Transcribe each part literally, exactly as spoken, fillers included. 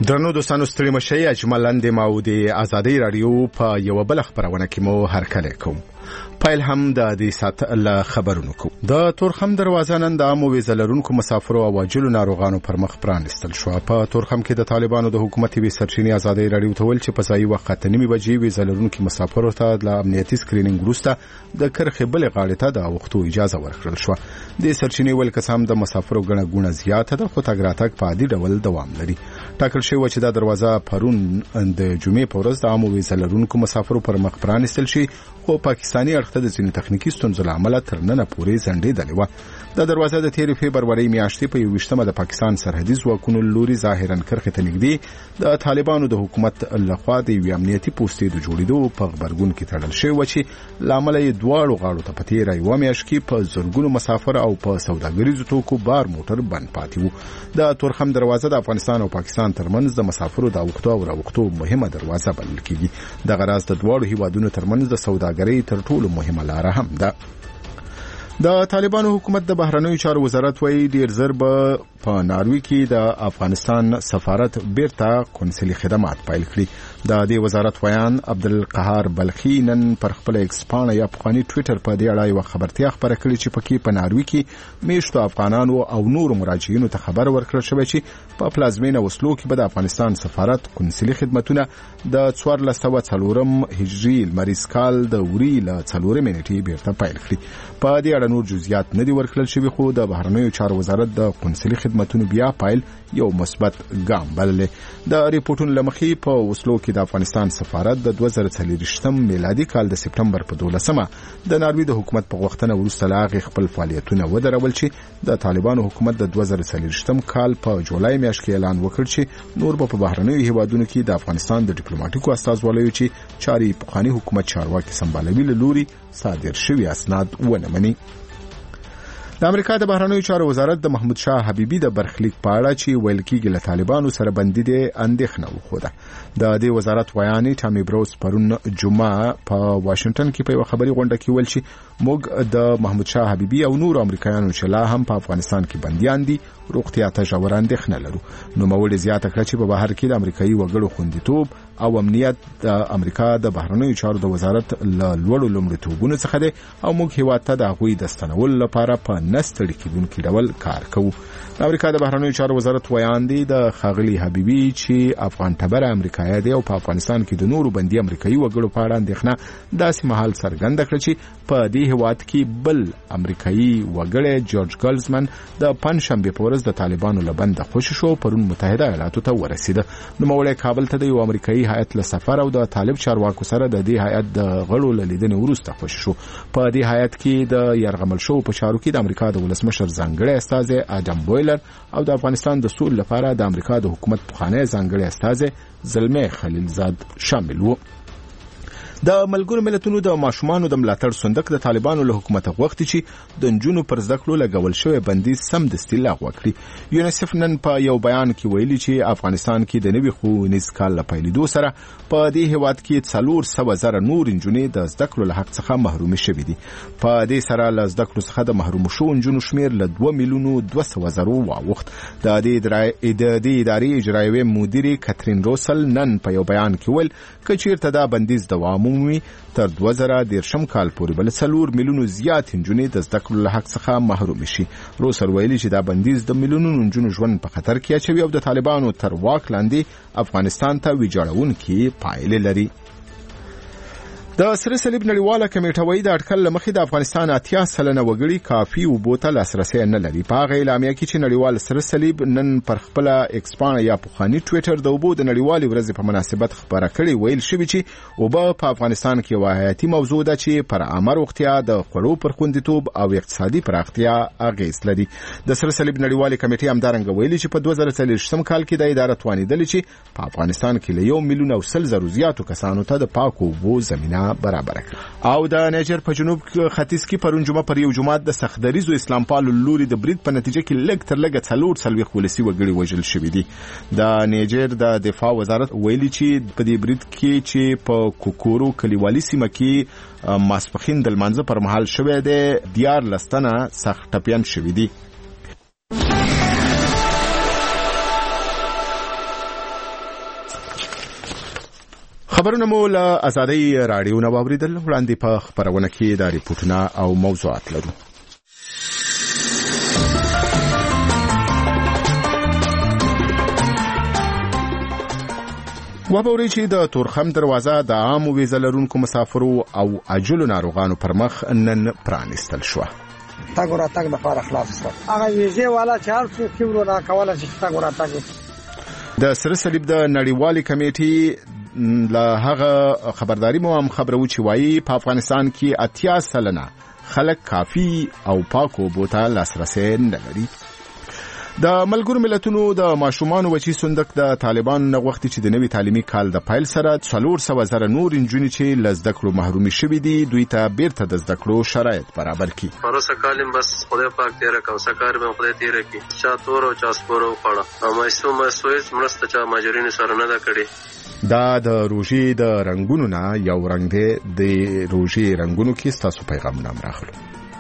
درنو دوستانو ستړي مشي اجمل لاندې ماو د ازادي رادیو په یو بل خبرونه کې مو هرکله کوم. پایل هم د دې سات الله خبرونو کو د تورخم دروازه نن د عامو ویزلرونکو مسافرو او واجلو ناروغانو پر مخ پرانستل شو. په تورخم کې د طالبانو د حکومت وی سرچینې ازادي رادیو ته ول چې په ځای وخت نیمه بجې ویزلرونکو مسافرو ته د امنیتي سکرینینګ وروسته د کرخې بل غاړې ته د وختو اجازه ورکړل شو. د سرچینې ول قسم د مسافرو غنه غونه زیاته ده، خو تګ راتګ په عادي ډول دوام لري. ټاکل شوی چې د دروازه پرون د جمعې په ورځ د عامو ویزلرونکو مسافرو پر مخ پرانستل شي، خو پاکستاني اړخ ته د ځینې تخنیکی ستونزو له امله تر ننه پورې ځنډېدلې وه. د دروازه د تیرې فبرورۍ میاشتې په یوویشتمه د پاکستان سرحدي ځواکونو لوري ظاهرا کرخې ته نږدې د طالبانو د حکومت لخوا د یوې امنیتي پوستې د جوړېدو په غبرګون کې تړل شوی و چې له امله یې دواړو غاړو ته په تېره یوه میاشت کې په زرګونو مسافر او په سوداګریزو توکو بار موټر بند پاتې وو. د تورخم دروازه د افغانستان او پاکستان ترمنځ د مسافرو د اوښتو او راوښتو مهمه دروازه بلل کېږي. دغه راز د دواړو هیوادونو ترمنځ د سوداګرۍ تر ټولو مهمه لاره هم ده. د طالبانو حکومت د بهرنیو چارو وزارت وایي ډیر زر به په ناروی کې د افغانستان سفارت بیرته قونسلي خدمات پیل کړي. د دې وزارت ویان عبدالقهار بلخي نن پر خپل ایکس پاڼه یا پخواني ټویټر په دې اړه یو خبرتیا خبره کړې چې پکې په ناروی کې میشتو افغانانو او نورو مراجعینو ته خبر ورکړل شوی چې په پلازمینه وسلو کې به د افغانستان سفارت قونسلي خدمتونه د څوارلس سوه څلورم هجري لمریز کال د وري له څلورمې نیټې بیرته پیل کړي. په دې اړه نور جزئیات نه دي ورکړل شوي، خو د بهرنیو چارو وزارت د قونسلي خدمتونو بیا پیل یو مثبت ګام بللی. د ریپورتونو له مخې په وسلو کې د افغانستان سفارت د دوه زره څلوېښتم میلادي کال د سپټمبر په دولسمه د ناروی د حکومت په غوښتنه وروسته له هغې خپل فعالیتونه ودرول چې د طالبانو حکومت د دوه زره څلوېښتم کال په جولای میاشت کې اعلان وکړ چې نور به په بهرنیو هیوادونو کې د افغانستان د ډیپلوماټیکو استازوالیو چې چاري پخواني حکومت چارواکي سمبالوي له لوري صادر شوي اسناد ونه مني. د امریکا د بهرنیو چارو وزارت د محمود شاه حبیبي د برخلیک په اړه چې ویل کېږي له طالبانو سره بندي دي اندېښنه وښوده. د دې وزارت ویانې ټامي بروس پرون جمعه په واشنگټن کې په یو خبري غونډه کې ویل چې موږ د محمود شاه حبیبي او نور امریکایانو چې لا هم په افغانستان کې بنديان دي روغتیا ته ژوره اندېښنه لرو. نو موږ زیاته کړه چې په بهر کې د امریکایي وګړو خوندیتوب او امنیت د امریکا د بهرنیو چارو د وزارت له لوړو لومړیتوبونو څخه دی او موږ هیواد ته د هغوی د ستنولو لپاره په نستړي کېدونکي ډول کار کوو. د امریکا د بهرنیو چارو وزارت ویان دی د ښاغلي حبیبي چې افغان ټبره امریکایي دی او په افغانستان کې د نورو بندي امریکایي وګړو په اړه اندېښنه داسې مهال څرګنده کړه چې په دې هیواد کې بل امریکایي وګړی جورج ګلزمن د پنجشنبې په ورځ د طالبانو له بنده خوشي شو پرون متحده ایالاتو ته ورسېده. نوموړی کابل ته د یو امریکایي هیئت له سفر او د طالب چارواکو سره د دې هیئت د غړو له لیدنې وروسته خوشي شو. په دې هیئت کې د یرغمل شوو په چارو کې د امریکا د ولسمشر ځانګړی استازی اډم بویلر او د افغانستان د سولې لپاره د امریکا د حکومت پخوانی ځانګړی استازی زلمی خلیلزاد شامل وو. د ملګرو ملتونو د ماشومانو د ملاتړ صندوق د طالبانو له حکومت غوښتي چې د نجونو پر زده کړو لګول شوی بندیز سمدستي لغوه کړي. یونیسف نن په یو بیان کې ویلي چې افغانستان کې د نوي ښوونیز کال له پیلېدو سره په دې هیواد کې څلور سوه زره نور نجونې د زده کړو له حق څخه محرومې شوې دي. په دې سره له زده کړو څخه د محروم شوو نجونو شمېر له دوه میلیونو دوه سوه زرو واوښت. د دې ادارې اجرایوي مدیرې کاترین روسل نن په یو بیان کې ویل که چیرته دا بندیز دوام ومومي تر دوه زره دېرشم کال پورې بل څلور میلیونو زیات نجونې د زده کړو له حق څخه محروم شي. روسل ویلي چې دا بندیز د میلیونونو نجونو ژوند په خطر کې اچوي او د طالبانو تر واک لاندې افغانستان ته ویجاړونکې پایلې لري. د سره صلیب نړیواله کمیټه وایي د اټکل له مخې د افغانستان اتیا سلنه وګړي کافي اوبو ته لاسرسی نه لري. په هغه اعلامیه کې چې نړیوال سره صلیب نن پر خپله ایکس پاڼه یا پخواني ټویټر د اوبو د نړیوالې ورځې په مناسبت خبره کړې ویل شوي چې اوبه په افغانستان کې یوه حیاتي موضوع ده چې پر عامه روغتیا د خوړو پر خوندیتوب او اقتصادي پراختیا اغیز لري. د سره صلیب نړیوالې کمیټې همدارنګه ویلي چې په دوه زره څلوېښتم کال کې د اداره توانېدلې چې په افغانستان کې له یو میلیون او سل زرو زیاتو کسانو ته د پاکو اوبو زمینه برابر کړ. او د نیجر په جنوب ختیځ کې پرون جمعه پر یو جماعت د سختدریزو اسلام پالو لوري د برید په نتیجه کې لږ تر لږه څلور څلوېښت ولسي وګړي وژل شوي دي. د نیجر د دفاع وزارت ویلي چې په دې برید کې چې په کوکورو کلیوالي سیمه کې ماسپښین د لمانځه پر مهال شوی دی دیارلس تنه سخت ټپیان شوي دي. خبرونه مو له آزادۍ رادیو نه واوریدل. وړاندې په خبرونه کې د ریپورتونه او موضوعات لرو. وبوري چې د تورخم دروازه د عامو ویزه لرونکو مسافرو او عاجلو ناروغانو پر مخ نن پرانیستل شو. تاګ ورا تاګ د فارغ خلاص شو. هغه ویزه والا چې هر څو کیورو را کوله چې تاګ ورا تاګ د سره صلیب د نړیوالې کمیټې له هغه خبرداري مو هم خبرو چې وایي په افغانستان کې اتیا سلنه خلک کافي او پاکو بوته لاسرسي نه لري. د ملګرو ملتونو د ماشومان وچی صندوق د طالبان نه وخت چې د نوي تعلیمي کال د پایل سره څلور سوه زره نور انجونې چې لزده کړو محرومي شوي دي دوی ته بیرته د زده کړو شرایط برابر کړي. پروسه کالم بس خدای پاک تیر کا وسکار به خدای تیر کی چا تور او چا سپورو خړه او مېسو مېسوې مرسته چا ماجرین سره نه دا کړي. دا د روژې د رنگونو نه یو رنگ دی. د روژې رنگونو کې ستاسو پیغام نام راخلو.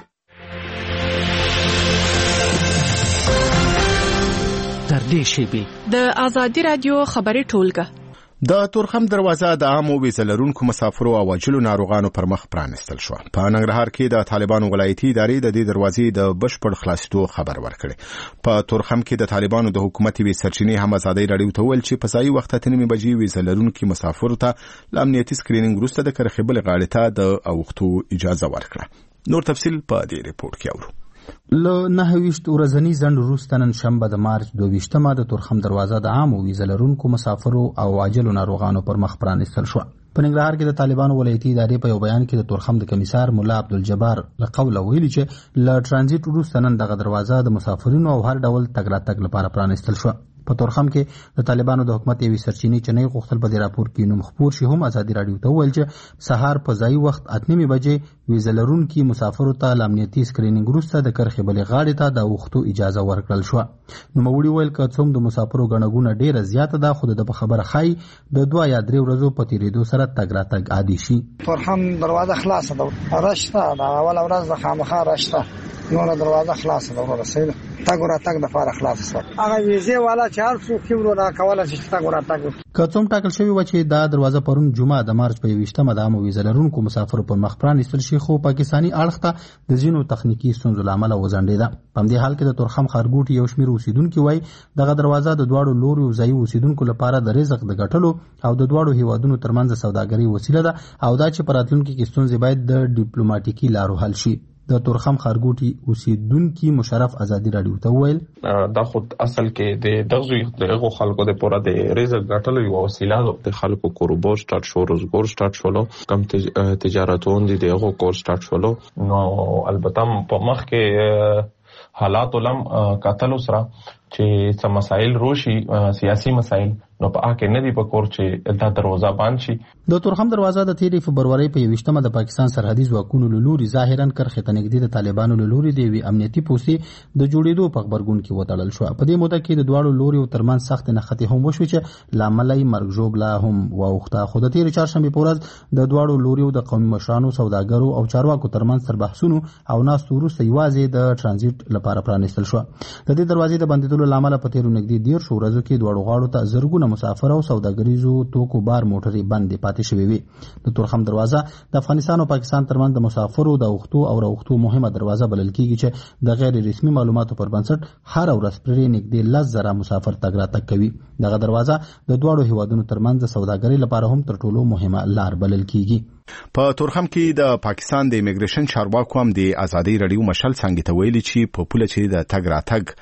د آزادی رادیو خبري ټولګه د تورخم دروازه د عامو ویزه لرونکو مسافرو او عاجلو ناروغانو پر مخ پرانیستل شو. په ننګرهار کې د طالبانو ولایتي ادارې د دې دروازې د بشپړ خلاصېدو خبر ورکړي. په تورخم کې د طالبانو د حکومت وی سرچینې هم آزادۍ رادیو ته ویل چې په ځای وخت ته نیمه بجې ویزه لرونکو مسافرو ته د امنیتي سکرینینګ وروسته د کرخې بل غاړې ته د اوختو اجازه ورکړه. نور تفصیل په دې ریپورت کې اورو. له نهه ویشت ورځنی ځنډ وروسته نن شنبه د مارچ دوه ویشتمه د تورخم دروازه د عامو ویزه لرونکو مسافرو او عاجلو ناروغانو پر مخ پرانیستل شو. په ننګرهار کې د طالبانو ولایتي ادارې په یو بیان کې د تورخم د کمیسار مولا عبدالجبار له قوله ویلي چې له ترانزیت وروسته نن دغه دروازه د مسافرینو او هر ډول تګ راتګ لپاره پرانیستل شو. په تورخم کې د طالبانو د حکومت یوې سرچینې چې نه غوښتل په دې راپور کې نوم خپور شي هم آزادي رادیو ته ویل چې سهار په ځای وخت اته نیمې بجې ویزه لرونکي مسافرو ته د امنیتي سکرینینګ وروسته د کرخې بلې غاړې ته د اوښتو اجازه ورکړل شوه. نوموړي ویل که څوم د مسافرو ګڼه ګوڼه ډېره زیاته ده خو د په خبره ښایي د دوه یا درې ورځو په تېرېدو سره تګ راتګ عادي شي. تورخم دروازه خلاصه ده رشته د اوله ورځ د خامخا رشته نور دروازه خلاصه ده ورسېده تاګ ورا تاګ د فارغ خلاص شو. هغه ویزه والا چې هر څو کیورو را کوله چې تاګ ورا تاګ که څوم ټاکل شوی و چې دا دروازه پرون جمعه د مارچ په یویشتمه د عامو ویزه لرونکو مسافرو پر مخ پرانیستل شي خو پاکستاني اړخ ته د ځینو تخنیکی ستونزو له امله وځنډېده. په همدې حال کې د تورخم ښارګوټي یو شمېر اوسیدونکي وایي دغه دروازه د دواړو لورو ځایي اوسیدونکو لپاره د رزق د ګټلو او د دواړو هیوادونو ترمنځ سوداګرۍ وسیله ده او دا چې په راتلونکي کې ستونزې باید د ډیپلوماټیکي لارو حل شي. د تورخم ښارګوټي اوسیدونکي مشرف آزادي رادیو ته ویل دا خود اصل کې د دغه دغه خلکو د پوره د رزق ګټلو یو وسیله ده. د خلکو کاروبار سٹارټ شو روزګار سٹارټ شولو کم تجارتون دي دغه کور سٹارټ شولو نو البته په مخ کې حالات ولم قتل سره چې څه مسائل روشي سیاسي مسائل نو په اکه نه دی په کور چې دا دروازه بند شي. د تورخم دروازه د تیرې فبرवरी په یویشتمه د پاکستان سرحدي ځواکونو له لوري ظاهرا کرخې ته نږدې د طالبانو له لوري د وی امنیتي پوسټ د جوړېدو په خبرګون کې وتړل شو. په دې موده کې د دواړو لوري ترمنځ سخت نښتې هم وشوې چې لامل یې مرګ ژوبله هم واوښته. خو د تیرې چهارشنبې په ورځ د دواړو لوري د قومي مشرانو سوداګرو او چارواکو ترمنځ تر بحثونو او ناستو وروسته یوازې د ترانزیت لپاره پرانیستل شو. د دې دروازې د بندیدلو لامل په تیرو نږدې ډیر شو ورځو کې دواړو غاړو ته زرګونه مسافر او سوداګریزو توکو بار موټرې بندې پاتې شوې وي. د تورخم دروازه د افغانستان او پاکستان ترمنځ د مسافرو د اوښتو او راوښتو مهمه دروازه بلل کیږي چې د غیر رسمي معلوماتو پر بنسټ هر ورځ پرې نږدې لس زره مسافر تګ راتګ کوي. دغه دروازه د دواړو هیوادونو ترمنځ د سوداګرۍ لپاره هم تر ټولو مهمه لار بلل کیږي. په تورخم کې د پاکستان د ایمیګریشن چارواکو هم د آزادۍ رادیو مشل څنګه ته ویلي چې په پوله چې د تګ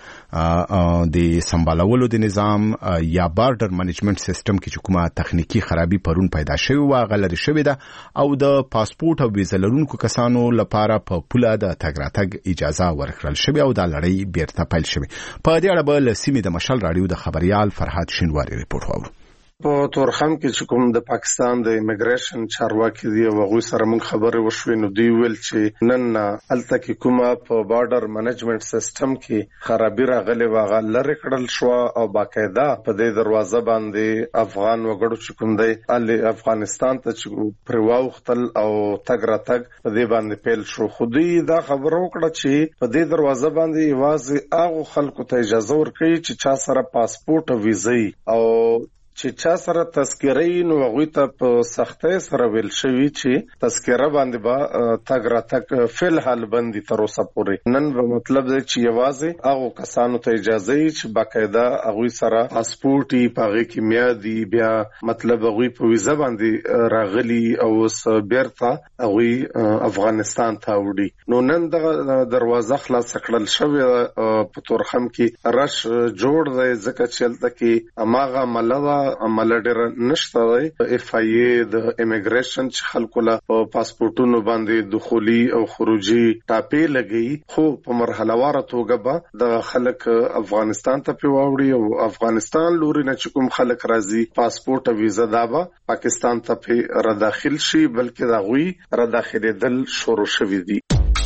راتګ د سمبالولو د نظام یا بارډر منیجمنت سیستم کې کومه تخنیکی خرابي پرون پیدا شوی و غلري شوی ده او د پاسپورت او ویزه لرونکو کسانو لپاره په پوله د تګ راتګ اجازه ورکړل شوی او د لړۍ بیرته پیل شوی. په دې اړه به لسیمه د مشل رادیو د خبريال فرحات شینواری ریپورت وورو. په تورخم کې چې کوم د پاکستان د ایمیګریشن چارواکي دی او غوي سره موږ خبرې وشوې نو دی ویل چې نن الته کې کومه په بارډر منیجمنت سیستم کې خرابي راغلي واغه لری کړل شو او باقاعده په دې دروازه باندې افغان وګړو چې کوم دی ال افغانستان ته چې پرواوختل او تګ راتګ په دې باندې پیل شو. خو دوی دا خبرو کړه چې په دې دروازه باندې واځي هغه خلکو ته اجازه ورکړي چې چا سره پاسپورت او ویزه او چې چا سره تذکرې نو هغه ته په سختۍ سره ویل شوی چې تذکره باندې با تګ را تک فل حال باندې تر اوسه پورې نن به مطلب دی چې یوازې هغه کسانو ته اجازه ای چې باقاعده هغه سره پاسپورت یې پاغه کې میادي بیا مطلب هغه په ویزا باندې راغلي او اوس بیرته هغه افغانستان ته وړي نو نن د دروازه خلاص کړل شوې په تورخم کې رش جوړ دی ځکه چې هلته کې اماغه ملوا عمل ډېر نشته دی اف آی ای د امیګریشن چې خلکو له پاسپورتونو باندې دخولي او خروجي ټاپې لګي خو په مرحله واره توګه به د خلک افغانستان ته پیوړي او افغانستان لوري نه چې کوم خلک راځي پاسپورت او ویزا دا به پاکستان ته را داخل شي بلکې دا غوي را داخلېدل شروع شوي دي.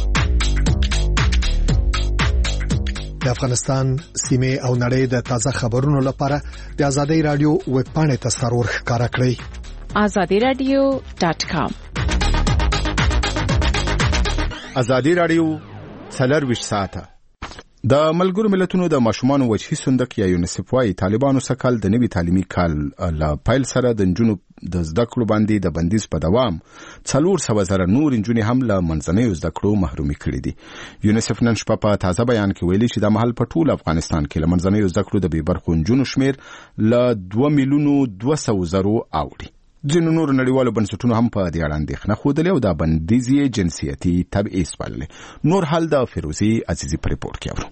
د افغانستان سیمه او نړۍ د تازه خبرونو لپاره د آزادۍ رادیو ویب پاڼې ته سرور ښکارا کړئ آزادی رادیو ډاټ کام. آزادی رادیو څلرویشت ساعته د ملګرو ملتونو د ماشومانو وجهي صندوق یا یونیسف وايي طالبانو سکهال د نوي تعلیمي کال له پیل سره د جنوب د زده کړو باندې د بندیز په دوام څلور سوه زره نور انجونې هم له منځنیو زده کړو محرومي کړي دي. یونیسف نن شپه په تازه بیان کې ویلي چې د مهال په ټول افغانستان کې له منځنیو زده کړو د بې برخو انجونو شمیر له دوه میلیونو دوه سوه زرو اوړي. ځینو نور نړیوالو بنسټونو هم په دې اړه اندېښنه ښودلې او د بندیز یې جنسیتي تبعیض بللې. نور حال د فیروزي عزیزي په ریپورت کې اورو.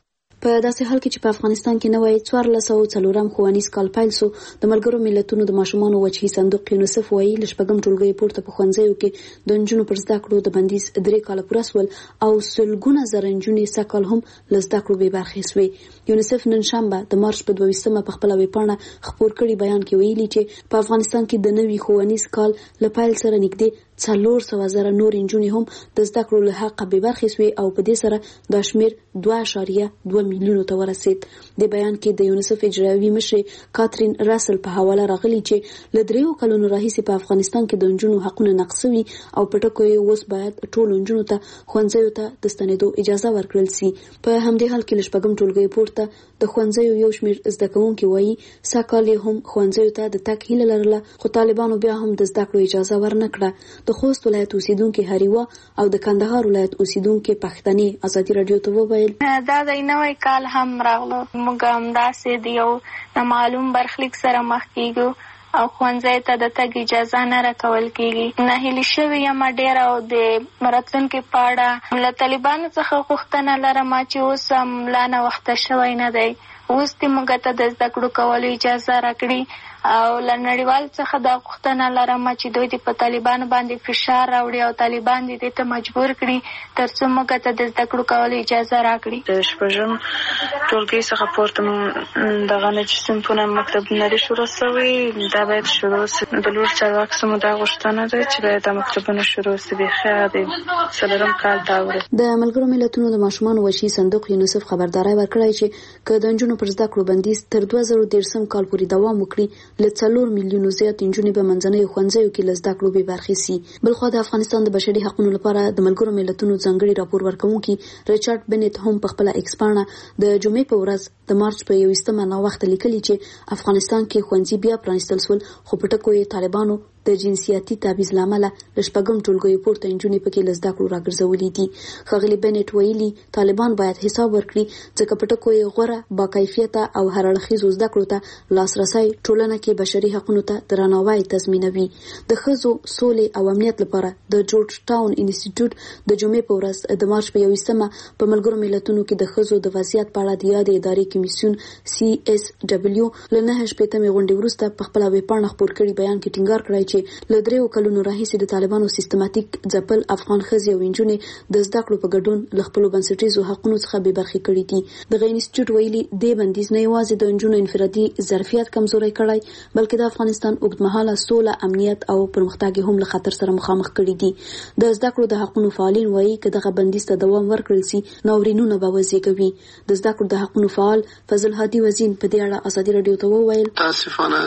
په داسې حال کې چې په افغانستان کې نوې څوارلس سوه څلورم ښوونیز کال پیل سو د ملګرو ملتونو د ماشومانو وجهي صندوق یونیسف وايي له شپږم ټولګي پورته په ښوونځیو کې د نجونو پر زده کړو د بندیز درې کاله پوره سول او سلګونه زره نجونې سږ هم له زده کړو بې برخې سوې. یونیسف نن شنبه د مارچ په دوه ویشتمه په خپله ویبپاڼه خپور کړي بیان کې ویلي چې په افغانستان کې د نوي ښوونیز کال له پیل سره نږدې څلور سوه زره نور نجونې هم د زده کړو له حقه بې برخې سوې او په دې سره دا شمیر دوه اعشاریه دوه میلیونو ته ورسید. د بیان کې د یونیسف اجرایوي مشرې کاترین راسل په حواله راغلي چې له دریو کلونو راهیسې په افغانستان کې د نجونو حقونه نقض شوي او په ټکو یې اوس باید ټولو نجونو ته ښوونځیو ته د ستنېدو اجازه ورکړل سي. په همدې حال کې له شپږم ټولګي پورته د ښوونځیو یو شمیر زده کوونکي وایي سږ کال یې هم ښوونځیو ته د تګ هیله لرله خو طالبانو بیا هم د زده کړو اجازه ورنه کړه. د خوست ولایت اوسیدونکو هریوا او د کندهار ولایت اوسیدونکو پښتني آزادي رادیو ته وویل دا د نوې کال هم راغلو موږ هم داسې دی او معلوم برخلیک سره مخ کیږو او ښوونځي ته د تګ اجازه نه راکول کیږي. ناهیلي شوې یم ډېره او د راتلونکي په اړه له طالبانو څخه غوښتنه لرم چې اوس هم لا ناوخته شوی نه دی. اوس دې موږ ته د زده کړو کولو اجازه راکړي او له نړیوال څخه دا غوښتنه لرم چې دوی دې په طالبانو باندې فشار راوړي او طالبان دې ته مجبور کړي تر څو موږ ته د زده کړو کولو اجازه راکړي. د شپږم ټولګي څخه پورته دغه نه چې صنفونه مکتبونه لري شروع شوي دا باید شروع شي. د لور چارواکو څخه دا غوښتنه ده چې باید د مکتبونه شروع شي بخیر د څلورم کال ته ورسېږي. د ملګرو ملتونو د ماشومانو وجهي صندوق یونیسف خبرداری ورکړی چې که د نجونو پر زده کړو بندیز تر دوه زره دېرشم کال پورې دوام وکړي له څلور میلیونو زیات نجونې په منځنیو ښوونځیو کې له زده کړو بې برخې سي. بلخوا د افغانستان د بشري حقوقو لپاره د ملګرو ملتونو ځانګړي راپور ورکوونکي ریچارډ بنت هم په خپله ایکس پاڼه د جمعې په ورځ د مارچ په یوویشتمه ناوخته لیکلي چې افغانستان کې ښوونځي بیا پرانیستل سول خو په ټکو یې طالبانو د جنسیتي تبعیض لامل له شپږم ټولګي پورته نجونې پکې له زده کړو راګرځولې دي. ښاغلي بنت ویلي طالبان باید حساب ورکړي ځکه په ټکو یې غوره باکیفیته او هر اړخیزو زده کړو ته لاسرسی ټولنه کې بشري حقوقو ته درناوی تضمینوي. د ښځو سولې او امنیت لپاره د جورج ټاون انسټیټیوټ د جمعې په ورځ د مارچ په یوویشتمه په ملګرو ملتونو کې د ښځو د وضعیت په اړه د یادې ادارې کمیسیون سی اس ډبلیو له نهه شپېتمې غونډې وروسته په خپله ویبپاڼه خپور کړي بیان کې ټینګار کړی چې له دریو کلونو راهیسې د طالبانو سیستماتیک ځپل افغان ښځې او نجونې د زده کړو په ګډون له خپلو بنسټیزو حقونو څخه بې برخې کړي دي. دغه انسټیټیوټ ویلي دې بندیز نه یوازې د نجونو انفرادي ظرفیت کمزوری کړی بلکې د افغانستان اوږدمهاله سوله امنیت او پرمختګ هم له خطر سره مخامخ کړي دي. د زده کړو د حقونو فعالین وایي چې دغه بندیز ته دوام ورکړل سي ناورینونه به وزېږوي. د زده کړو د حقونو فعال فضل هادي وزین په دې اړه ازادي رادیو ته وویل تاسفانه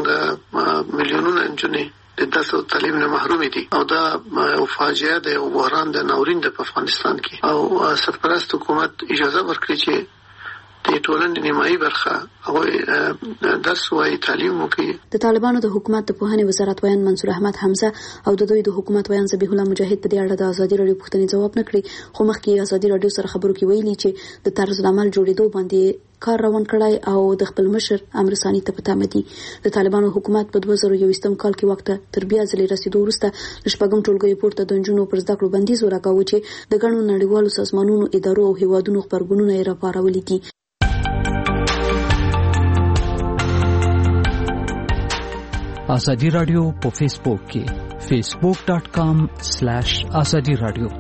زموږ میلیونونه نجونې د تاسو تعلیم نه محروم دي او دا یو فاجعه ده او بحران د ناورین د افغانستان کې او سرپرست حکومت اجازه ورکړي چې د ټولنې نیمایي برخه هغه درس وایي تعلیم وکړي. د طالبانو د حکومت د پوهنې وزارت ویان منصور احمد حمزه او د دوی د حکومت ویان ذبیح الله مجاهد په دې اړه د ازادي رادیو پوښتنې ځواب نه کړی، خو مخکې ازادي رادیو سره خبرو کې ویلي چې د طرز العمل جوړېدو باندې کار روان کړای او د خپل مشر امر ثاني ته پته مدي. د طالبانو حکومت په دوه زره یوویشتم کال کې وخت تر بیا ځلې رسیدو وروسته د شپږم ټولګي پورته د نجونو پر زده کړو بندیز ولګاوه چې د ګڼو نړیوالو سازمانونو، ادارو او هیوادونو خبرګونونه یې راپارولي دي. ازادي رادیو په فیسبوک کې facebook dot com slash azadi radio.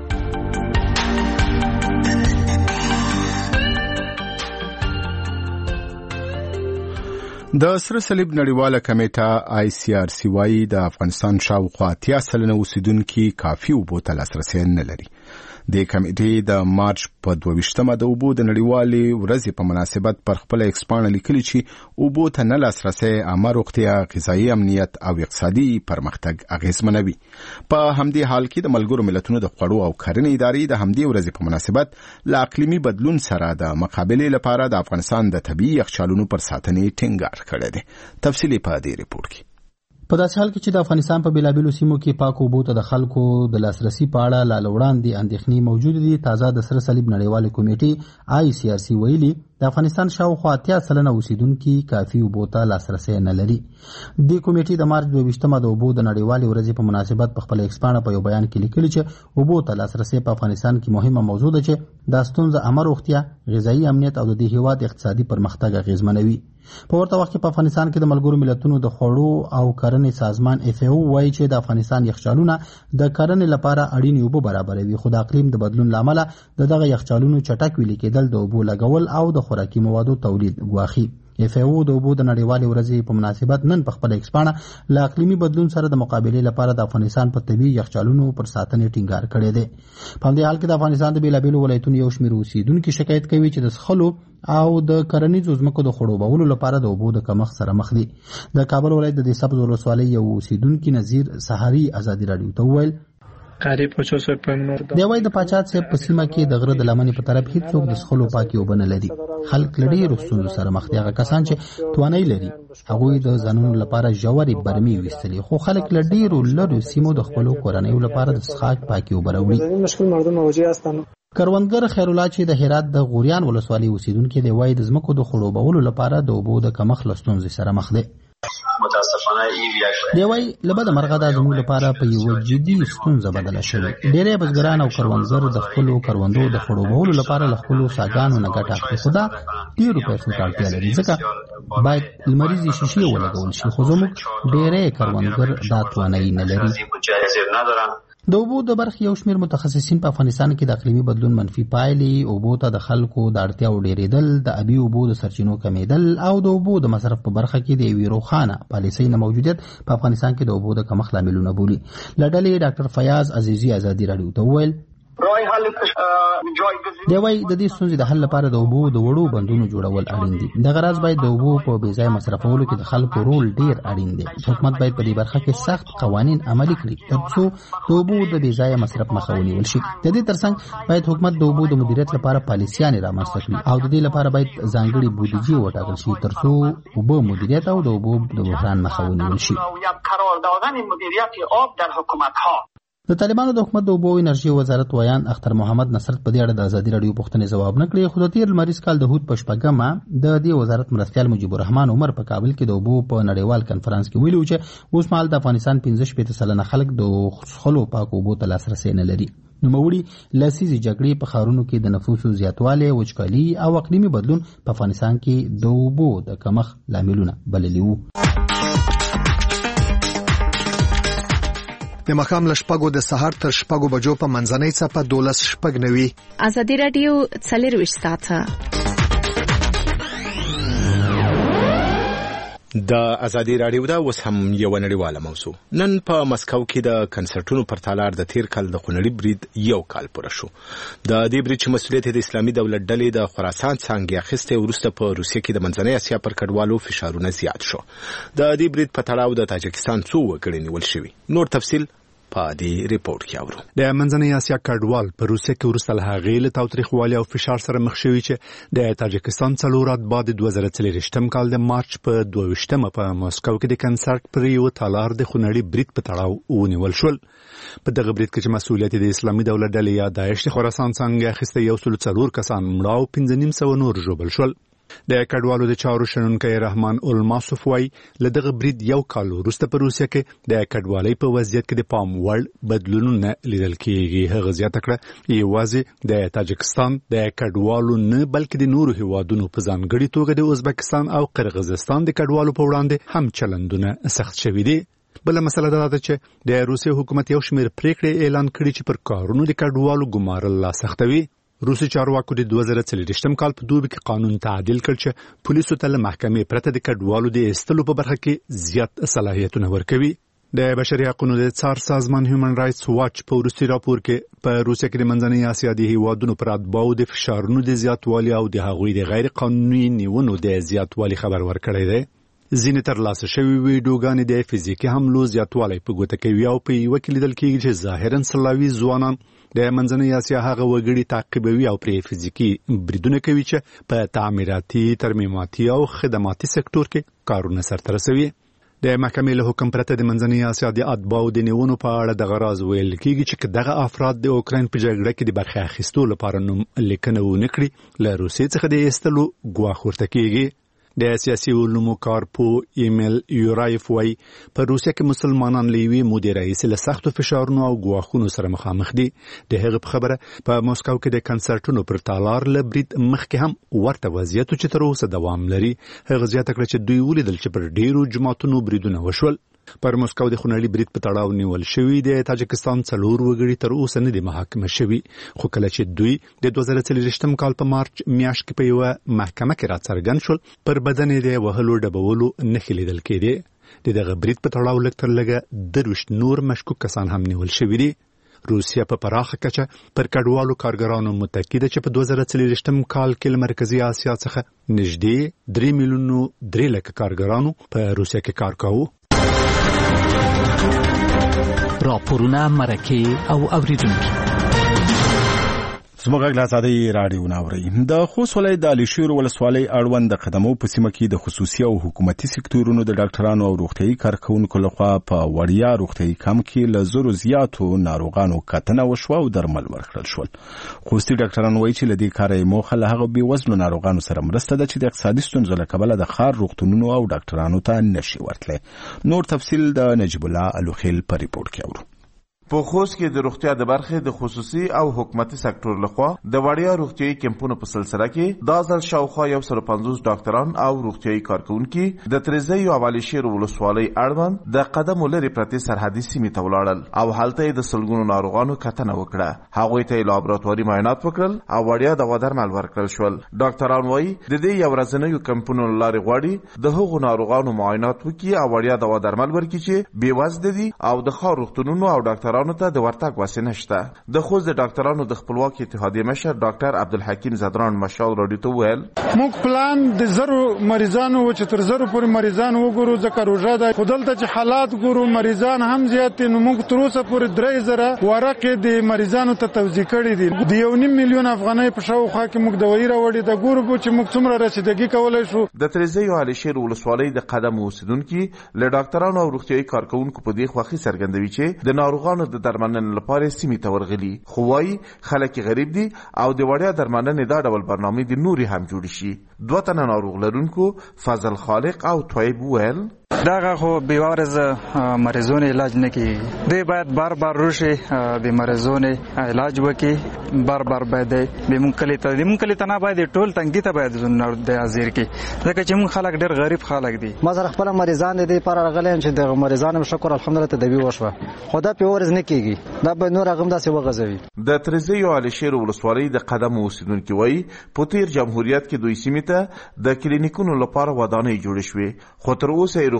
د سره صلیب نړیواله کمیټه آی سی آر سی وايي د افغانستان شاوخوا اتیا سلنه اوسیدونکي کافي اوبو ته لاسرسی نه لري. د کمیټې د مارچ په دوه ویشتمه د اوبو د نړیوالې ورځې په مناسبت پر خپل ایکسپانه لیکلي چې اوبو ته نه لاسرسی عامه روغتیا، غذایي امنیت او اقتصادي پرمختګ اغیزمنوي. په همدې حال کې د ملګرو ملتونو د خوړو او کرنې ادارې د همدې ورځې په مناسبت له اقلیمي بدلون سره د مقابلې لپاره د افغانستان د طبیعي یخچالونو پر ساتنې ټینګار کړی دی. تفصیلی په دې ریپورت کې. په داسې حال کې چې د افغانستان په بیلابیلو سیمو کې پاکو اوبو ته د خلکو د لاسرسي په اړه لا وړاندې اندېښنې موجود دي، تازه د سره صلیب نړیوالې کمیټې آی سی آر سی ویلي د افغانستان شاوخوا اتیا سلنه اوسیدونکي کافي اوبو ته لاسرسی نه لري. د کمیټې د مارچ دوه ویشتمه د اوبو د نړیوالې ورځې په مناسبت په خپل ایکسپانه په یو بیان کې لیکلي چې اوبو ته لاسرسی په افغانستان کې مهمه موضوع ده چې دا ستونزه عامه روغتیا، غذایي امنیت او د دې هیواد اقتصادي پرمختګ اغیزمنوي. په ورته وخت کې په افغانستان کې د ملګرو ملتونو د خوړو او کرنې سازمان اف ای او وايي چې د افغانستان یخچالونه د کرنې لپاره اړین اوبه برابروي، خو د اقلیم د بدلون لامل د دغه یخچالونو چټک ویلي کېدل د اوبو لګول او د خوراکي موادو تولید ګواښي. اف ای او د اوبو د نړیوالې ورځې په مناسبت نن په خپل ایکسپانه له اقلیمي بدلون سره د مقابلې لپاره د افغانستان په طبیعي یخچالونو پر ساتنې ټینګار کړی دی. په همدې حال کې د افغانستان د بیلابیلو ولایتونو یو شمېر اوسیدونکي شکایت کوي چې د څښلو او د کرنیزو ځمکو د خړوبولو لپاره د اوبو د کمښت سره مخ دي. د کابل ولایت د سبز ولسوالۍ یو اوسیدونکي نذیر سحری ازادي رادیو ته وویل دی وايي د پاچات صاحب په سیمه کې د غره د لمنې په طرف هیڅوک د څښلو پاکي اوبه نه لري. خلک له ډېرو ستونزو سره مخ دي. هغه کسان چې توانایي لري هغوی د ځانونو لپاره ژورې برمې ویستلي، خو خلک له ډېرو لرو سیمو د خپلو کورنیو لپاره د څښاک پاکي اوبه راوړي. کروندګر خیر الله چې د هرات د غوریان ولسوالۍ اوسیدونکي دی وايي د ځمکو د خړوبولو لپاره د اوبو د کمښت له ستونزې سره مخ دی. دی وايي له بده مرغه دا زموږ لپاره په یوه جدي ستونزه بدله شوې. ډېری بزګران او کروندګر د خپلو کروندو د خړوبولو لپاره له خپلو څاګانو نه ګټه اخلي، خو دا ډېرو پیسو ته اړتیا لري، ځکه باید لمریزې شیشې ولګول شي، خو زموږ ډېری کروندګر دا توانایي نه لري. د اوبو د برخې یو شمېر متخصصین په افغانستان کې د اقلیمي بدلون منفي پایلې، اوبو ته د خلکو د اړتیاو ډېرېدل، د ابي اوبو د سرچینو کمیدل او د اوبو د مصرف په برخه کې د یوې روښانه پالیسۍ نه موجودیت په افغانستان کې د اوبو د کمښت لاملونه بولي. له ډلې ډاکټر فیاض عزیزي ازادي رادیو ته وویل دی وايي د دې ستونزې د حل لپاره د اوبو د وړو بندونو جوړول اړین دي. دغه راز باید د اوبو په بې ځایه مصرفولو کې د خلکو رول ډیر اړین دی. حکومت باید په دې برخه کې سخت قوانین عملي کړي ترڅو د اوبو د بې ځایه مصرف مخه ونیول شي. د دې ترڅنګ باید حکومت د اوبو د مدیریت لپاره پالیسیانې رامنځته کړي او د دې لپاره باید ځانګړي بودیجې وټاکل شي ترڅو اوبو مدیریت او د اوبو د بحران مخه ونیول شي. د طالبانو د حکومت د اوبو او انرژي وزارت ویان اختر محمد نصرت په دې اړه د ازادي رادیو پوښتنې ځواب نه کړی، خو د تیر لمریز کال د هوت په شپږمه د دې وزارت مرستیال مجيب الرحمن عمر په کابل کې د اوبو په نړیوال کنفرانس کې ویلي چې اوس مهال د افغانستان پنځه شپېته سلنه خلک د څښلو پاکو اوبو ته لاسرسی نه لري. نوموړي لسیزې جګړې په ښارونو کې د نفوسو زیاتوالی، وچکالي او اقلیمي بدلون په افغانستان کې د اوبو د کمښت لاملونه بللي وو. د مخام لشپګو د سهار تر شپګو بجو په منځنۍ څپه دولس شپږ نوي. ازادي رادیو څلرویشت ساعته د ازادي رادیو دا اوس هم یو نړیواله موضوع. نن په مسکو کې د کنسرټونو پر تالار د تیر کال د خونړي برید یو کال پوره شو. د دې برید چې مسؤلیت د اسلامي دولت ډلې د خراسان څنګه اخیسته وروسته په روسیه کې د منځنۍ اسیا پر کډوالو فشارونه زیات شو. د دې برید په تړاو د تاجکستان څو وګړي نیول شوي. نور تفصیل په دې ریپورت کې اورو. د منځنۍ اسیا کډوال په روسیه کې وروسته له هغې له تاوتریخوالي او فشار سره مخ شوي چې د تاجکستان څلور اتباع د دوه زره څلېرویشتم کال د مارچ په دوه ویشتمه په مسکو کې د کنسرت پر یو تالار د خونړي برید په تړاو ونیول شول. په دغه برید کې چې مسؤلیت د اسلامي دولت ډلې یا داعش د خراسان څنګه اخیسته یو سل څلور کسان مړه او پنځه نیم سوه نور ژوبل شول. د کډوالو د چارو شنونکی رحمان الماسوف وایي له دغه برید یو کال وروسته په روسیه کې د کډوالۍ په وضعیت کې د پام وړ بدلونونه لیدل کېږي. هغه زیاته کړه یوازې د تاجکستان د کډوالو نه بلکې د نورو هیوادونو په ځانګړي توګه د ازبکستان او قرغیزستان د کډوالو په وړاندې هم چلندونه سخت شوي دي. بله مسله دا ده چې د روسیې حکومت یو شمېر پریکړې اعلان کړي چې پر کارونو د کډوالو ګمارل لا سختوي. روسي چارواکو د دوه زره څلېرویشتم کال په دوبي کې قانون تعدیل کړ چې پولیسو ته له محکمې پرته د کډوالو د ایستلو په برخه کې زیات صلاحیتونه ورکوي. د بشري حقوقو د څار سازمان هیومن رائټس واچ په وروستي راپور کې په روسیه کې د منځنۍ اسیا د هیوادونو پر اتباعو د فشارونو د زیاتوالي او د هغوی د غیر قانوني نیونو د زیاتوالي خبر ورکړی دی. ځینې ترلاسه شوي ویډیوګانې د فزیکي حملو زیاتوالی په ګوته کوي او په یوه کې لیدل کېږي چې ظاهراً سلاوي ځوانان د منځنۍ اسیا هغه وګړي تعقیبوي او پرې فزیکي بریدونه کوي چې په تعمیراتي، ترمیماتي او خدماتي سکتور کې کارونه سرته رسوي. د محکمې له حکم پرته د منځنۍ اسیا د اتباعو د نیونو په اړه دغه راز ویل کېږي چې دغه افراد د اوکراین په جګړه کې د برخې اخیستو لپاره نوم لیکنه ونه کړي له روسیې څخه د ایستلو ګواښ ورته کېږي. د سیاسي علومو کارپو ایمیل یورایف وایي په روسیه کې مسلمانان له یوې مودې راهیسې له سختو فشارونو او ګواښونو سره مخامخ دي. د هغه په خبره په مسکو کې د کنسرټونو پر تالار له برید مخکې هم ورته وضعیت چې تر اوسه دوام لري. هغه زیاته کړه چې دوی ولیدل چې پر ډیرو جماعتونو بریدونه وشول. پر مسکو د خونړي برید په تړاو نیول شوي د تاجکستان څلور وګړي تر اوسه نه دي محاکمه شوي، خو کله چې دوی د دوه زره څلېرویشتم کال په مارچ میاشت کې په یوه محکمه کې راڅرګند شول، پر بدن یې د وهلو ډبولو نښې لیدل کېدې. د دغه برید په تړاو لږ تر لږه درویشت نور مشکوک کسان هم نیول شوي دي. روسیه په پراخه کچه پر کډوالو کارګرانو متکی ده چې په دوه زره څلېرویشتم کال کې له مرکزي اسیا څخه نږدې درې میلیونو درې لکه کارګرانو په روسیه کې کار کاوه. راپورونه، مرکې او اوریدونکي زموږ غږ له ازادۍ راډیو نه اورئ. د خوست ولایت د علیشیر ولسوالۍ اړوند د قدمو په سیمه کې د خصوصي او حکومتي سکتورونو د ډاکټرانو او روغتیايي کارکوونکو لخوا په وړیا روغتیايي کمپ کې له زرو زیاتو ناروغانو کتنه وشوه او درمل ورکړل شول. خوستي ډاکټران وایي چې له دې کاره یې موخه له هغو بېوزلو ناروغانو سره مرسته ده چې د اقتصادي ستونزو له کبله د ښار روغتونونو او ډاکټرانو ته نشي ورتلی. نور تفصیل د نجیب الله الوخیل په ریپورت کې اورو. په خوست کې د روغتیا د برخې د خصوصي او حکومتي سکتور لخوا د وړیا روغتیايي کمپونو په سلسله کې دا ځل شاوخوا یو سل پنځوس ډاکټران او روغتیايي کارکوونکي د تریزۍ او علیشیر ولسوالۍ اړوند د قدمو لرې پرتې سرحدي سیمې ته ولاړل او هلته یې د سلګونو ناروغانو کتنه وکړه. هغوی ته یې لابراتواري معاینات وکړل او وړیا دوا درمل ورکړل شول. ډاکټران وایي د دې یو ورځنیو کمپونو له لارې غواړي د هغو ناروغانو معاینات وکړي او وړیا دوا درمل ورکړي چې بېوزله دي او د ښار روغتونونو او ډاکټرانو ته د ورتګ وسې نشته. د خوست د ډاکټرانو د خپلواک اتحادیې مشر ډاکټر عبدالحکیم زدران مشال راډیو ته وویل موږ پلان د زرو مریضانو چې تر زرو پورې مریضان وګورو، ځکه روژه ده، خو دلته چې حالات ګورو مریضان هم زیات دي. نو موږ تر اوسه پورې درې زره ورقې د مریضانو ته توزیع کړي دي. د یو نیم میلیون افغانۍ په شاوخوا کې موږ دوایي راوړې ده. ګورو چې موږ څومره رسیدګي کولی شو. د تریزۍ او علیشیر ولسوالۍ د قدم اوسیدونکي له ډاکټرانو او روغتیايي کارکوونکو په دې خوښي څرګندوي چې د ناروغانو د درملنې لپاره سیمې ته ورغلي، خو وايي خلک غریب دي او د وړیا درملنې دا ډول برنامې د نوري هم جوړ شي. دوه تنه ناروغ لرونکو فضل خالق او طیب ویل دغه خو بېوارزه مریضونو علاج نه کېږي. دوی باید بار بار روشي د مریضونو علاج وکړي، بار بار باید د مونږ کلي ته د مونږ کلي ته نه باید ټول تنګي ته باید د حاضر کړي، ځکه چې مونږ خلک ډېر غریب خلک دي. ما سره خپل مریضان دي پر راغلي چې د مریضانو شکر الحمدلله تدبیر وشوه، خو دا بېوارز نه کېږي، دا به نور هغه داسې وغځوي. د تریزۍ او علیشیر ولسوالۍ د قدم اوسیدونکي وایي په تېر جمهوریت کې دوی سیمې ته د کلینیکونو لپاره ودانۍ جوړې شوې، خو تر اوسه یې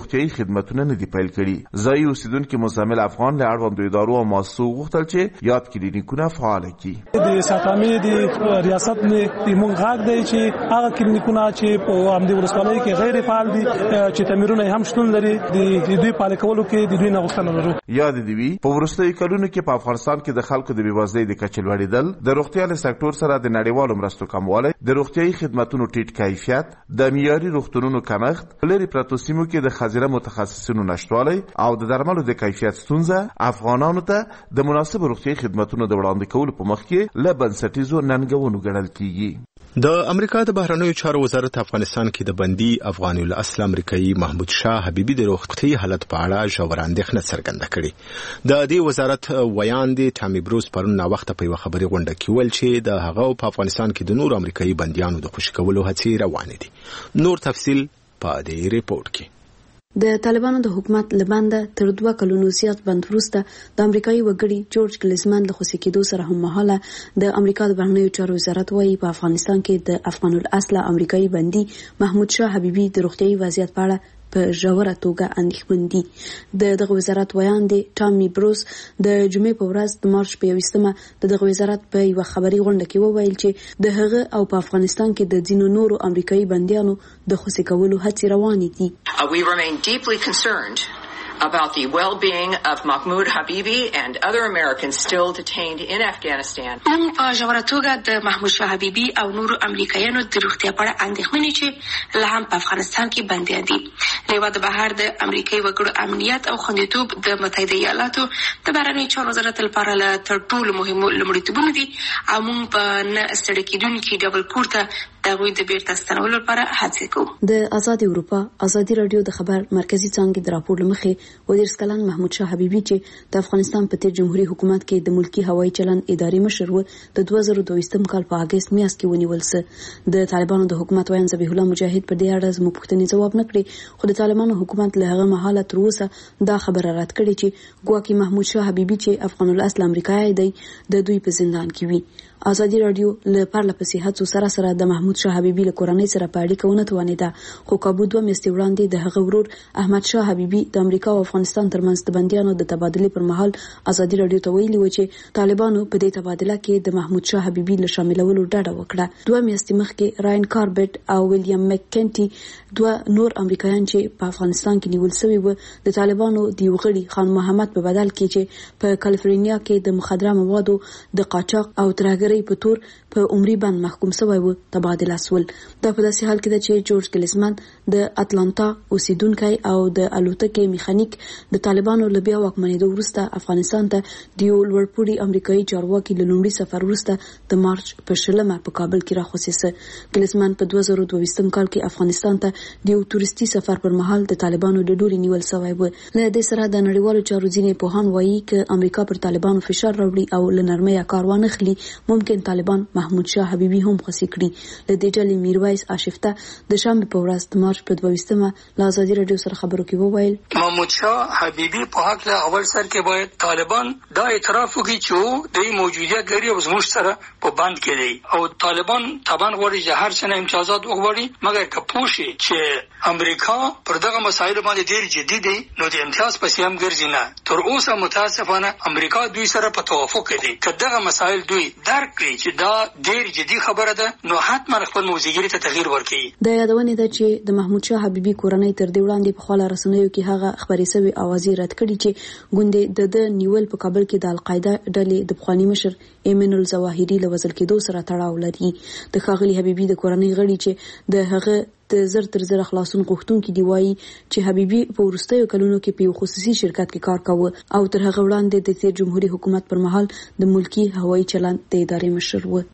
روغتيایي خدماتونه نه دي پیل کړي. ځایي اوسیدونکو مزمل افغان له اړوندو ادارو او مؤسسو غوښتل چې یاد کلینیکونه فعال کړي. د ساتامي د ریاست نه د مونږ غاګ دی چې هغه کلینیکونه چې په امدی ولسوالۍ کې غیر فعال دي چې تمرینونه هم شتون لري د دوی پال کولو کې د دوی نه غوښتنه لرو. یاد دی وی په ورستۍ کلونو کې په افغانستان کې د خلکو د بیوازۍ د کچې لوړېدل، د روغتیا له سکتور سره د نړیوالو مرستو کموالی، د روغتیايي خدماتو ټیټ کیفیت، د معیاري روغتونونو کمښت، لري پرتو سیمو کې د خزیره متخصصینو نشټوالی او د درملو د کیفیت ستونزه افغانانو ته د مناسب روغتیايي خدماتو د وړاندې کولو په مخ کې له بنسټیزو ننګونو ګڼل کیږي. د امریکا د بهرنیو چارو وزارت افغانستان کې د بندي افغان الاصل امریکایي محمود شاه حبیبي د روغتي حالت په اړه ژور اندېښنه څرګنده کړې. د دې وزارت ویاند ټامي بروس پرون نا وخت په خبري غونډه کې ویل چې د هغه په افغانستان کې د نور امریکایي بنديانو د خوشی کولو هڅې روانې دي. نور تفصيل په دې ریپورت کې. د طالبانو د حکومت لبانده تر دوه کلونو زیات بند وروسته د امریکایي وګړي جورج کلیزمن له خوشی کېدو سره هم مهاله د امریکا د بهرنیو چارو وزارت وايي په افغانستان کې د افغان الاصل امریکایي بندي محمود شاه حبیبي د روغتيایي وضعیت په اړه په ژوره توګه اندېښمن دي. د دغه وزارت ویاند ټامي بروس د جمعې په ورځ د مارچ په یویشتمه د دغه وزارت په یو خبري غونډه کې وویل چې د هغه او په افغانستان کې د ځینو نورو امریکایي بنديانو د خوشی کولو هڅې روانې دي. Uh, we remain deeply concerned about the well-being of Mahmoud Habibi and other Americans still detained in Afghanistan. موږ په ژوره توګه د محمود شاه حبیبي او نورو امریکایانو د روغتیا په اړه اندېښمن یو چې لا هم په افغانستان کې بنديان دي. له د بهر د امریکایي وګړو امنیت او خوندیتوب د متحده ایالاتو د بهرنیو چارو وزارت لپاره له تر ټولو مهمو لومړیتوبونو دي او موږ په نه ستړي کېدونکي ډول کور ته د هغوی د بیرته ستنولو لپاره هڅې کوو. د آزادي اروپا ازادي رادیو د خبر مرکزی څانګې د راپور لمخې ودیرس کلن محمود شاه حبیبي چې د افغانستان په تیر جمهوریت حکومت کې د ملکی هوایي چلن اداري مشر و د دوه زره دوه کال په اگست میاشت کې ونیول سه. د طالبانو د حکومت وایي ذبیح الله مجاهد پر دې اړه زموږ پوښتنې ځواب نه کړی، خو د طالبانو حکومت له هغه مهاله تر اوسه دا خبره رد کړې چې ګواکې محمود شاه حبیبي چې افغان الاصل امریکایي دی د دوی په زندان کې وي. آزادي رادیو له پرله پسې هڅو سره سره د محمود شاه حبیبي له کورنۍ سره په اړیکه ونه توانېده، خو کابو دوه میاشتې وړاندې د هغه ورور احمد شاه حبیبي د امریکا او افغانستان ترمنځ د بندیانو د تبادلې پر مهال آزادي رادیو ته ویلي و چې طالبانو په دې تبادله کې د محمود شاه حبیبي له شاملولو ډډه وکړه. دوه میاشتې مخکې راین کاربټ او ویلیام مککنټي دوه نور امریکایان چې په افغانستان کې نیول شوي و د طالبانو د یو غړي خان محمد په بدل کې چې په کالیفورنیا کې د مخدره موادو د قاچاق او ترهګرۍ په تور په عمري بند محکوم شوی و تبادله سول. دا په داسې حال کې ده چې جورج کلیزمن د اتلانتا اوسیدونکی او د الوتکې میخانیک د طالبانو له بیا واکمنېدو وروسته افغانستان ته د یو لوړپوړي امریکایي چارواکي له لومړي سفر وروسته د مارچ په شلمه په کابل کې راخوسېسه. کلیزمن په دوه زره دوه کال کې افغانستان ته د یو تورستي سفر پر مهال د طالبانو د ډوري نیول شوی و. له دې سره د نړیوالو چارو ځینې پوهان وایي چې امریکا پر طالبانو فشار راوړي او له نرمۍ کار وانه خلي ممکن طالبان محمود شاه حبیبي هم خوشی کړي. له دې ډلې میرویس آشفته د شنبې په ورځ د مارچ په دویشتمه له آزادي رادیو سره خبرو کې وویل محمود شاه حبیبي په حق له اول سر کې باید طالبان دا اعتراف وکړي چې د موجودیت لري او زموږ سره په بند کې دي او طالبان طبعا غواړي چې هر څه امتیازات وغواړي، مګر که پوه شي چې امریکا پر دغه مسایلو باندې ډېر جدي دی نو د امتیاز پسې هم ګرځي نه. تر اوسه متاسفانه امریکا دوی سره په توافق دی که دغه مسایل دوی درک کړي چې دا ډېر جدي خبره ده نو حتما خپل موضوعګري ته تغییر ورکړي. د یادونې ده چې د محمود شاه حبیبي کورنۍ تر دې وړاندې په خپل رسنیو کې هغه خبرې سوي اوازې رد کړي چې ګوندې د د نیول په کابل کې د القاعده ډلې د پخوانی مشر ایمن الزواهری له وزل کېدو سره تړاو لري. د ښاغلي حبیبي د کورنۍ غړي چې د هغه د زر تر زر خلاصون غوښتونکي دی وایي چې حبیبي په وروستیو کلونو کې په یو خصوصي شرکت کې کار کاوه او تر هغه وړاندې د تیر جمهوریت حکومت پر مهال د ملکی هوایي چلن د ادارې مشر و.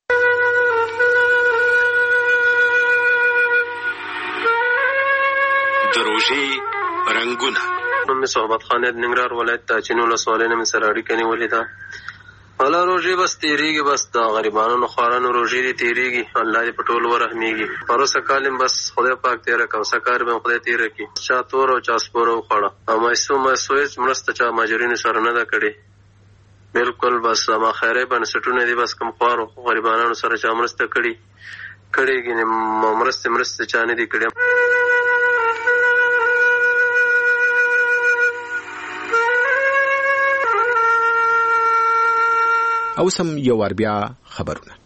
دروژې رنگونه نوم صحبت خان د ننګرهار ولایت د چینو ولسوالۍ نه سره اړیکه نیولې ده. والا روزي بس تیریږي، بس د غریبانو خوارانو روزي دي تیریږي، الله دې په ټول ورحمېږي. پروسه کالم بس خدای پاک تیرا کو سکار به خدای تیرا کی چا تور او چا سپورو خړه او مېسو مېسوې مرسته چا ماجرین سره نه دا کړي. بالکل بس ما خیره بنسټونه دي بس کم خوارو غریبانو سره چا مرسته کړي کړي ګنې مرسته مرسته چا نه دي کړي. او سم یو ور بیا خبرونه.